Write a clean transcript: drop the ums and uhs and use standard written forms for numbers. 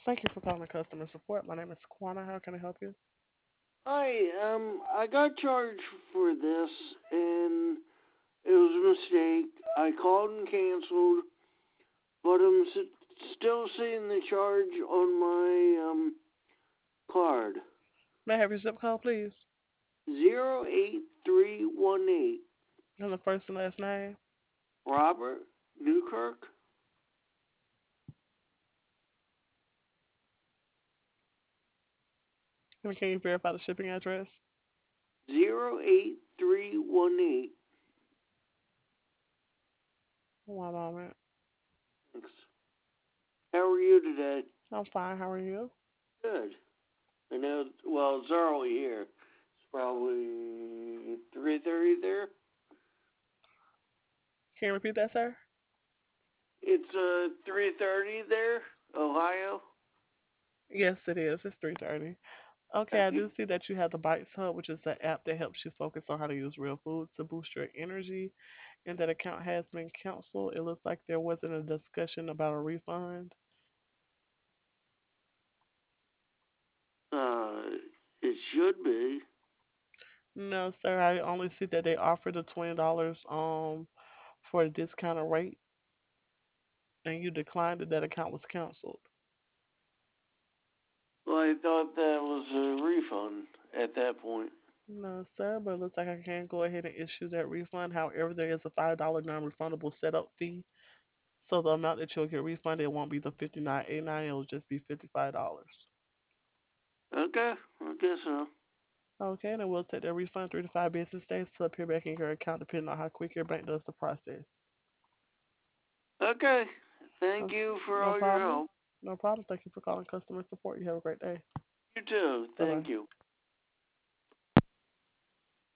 Thank you for calling customer support. My name is Kwana. How can I help you? Hi, I got charged for this, and it was a mistake. I called and canceled, but I'm still seeing the charge on my card. May I have your zip code, please? 08318. And the first and last name. Robert Newkirk. And can you verify the shipping address? 08318. One moment. Thanks. How are you today? I'm fine. How are you? Good. I know. Well, it's early here. It's probably 3:30 there. Can you repeat that, sir? It's 3:30 there, Ohio. Yes, it is. It's 3:30. Okay, Thank I you. do see that you have the Bites Hub, which is the app that helps you focus on how to use real food to boost your energy, and that account has been canceled. It looks like there wasn't a discussion about a refund. Uh, it should be. No, sir. I only see that they offered the $20 for a discounted rate, and you declined it. That account was canceled. Well, I thought that was a refund at that point. No, sir, but it looks like I can go ahead and issue that refund. However, there is a $5 non-refundable setup fee. So the amount that you'll get refunded won't be the 59.89. It'll just be $55. Okay, I guess so. Okay, and then we'll take that refund 3 to 5 business days to appear back in your account, depending on how quick your bank does the process. Okay, thank No, you for no all your problem. help. No problem. Thank you for calling customer support. You have a great day. You too. Bye bye. Thank you.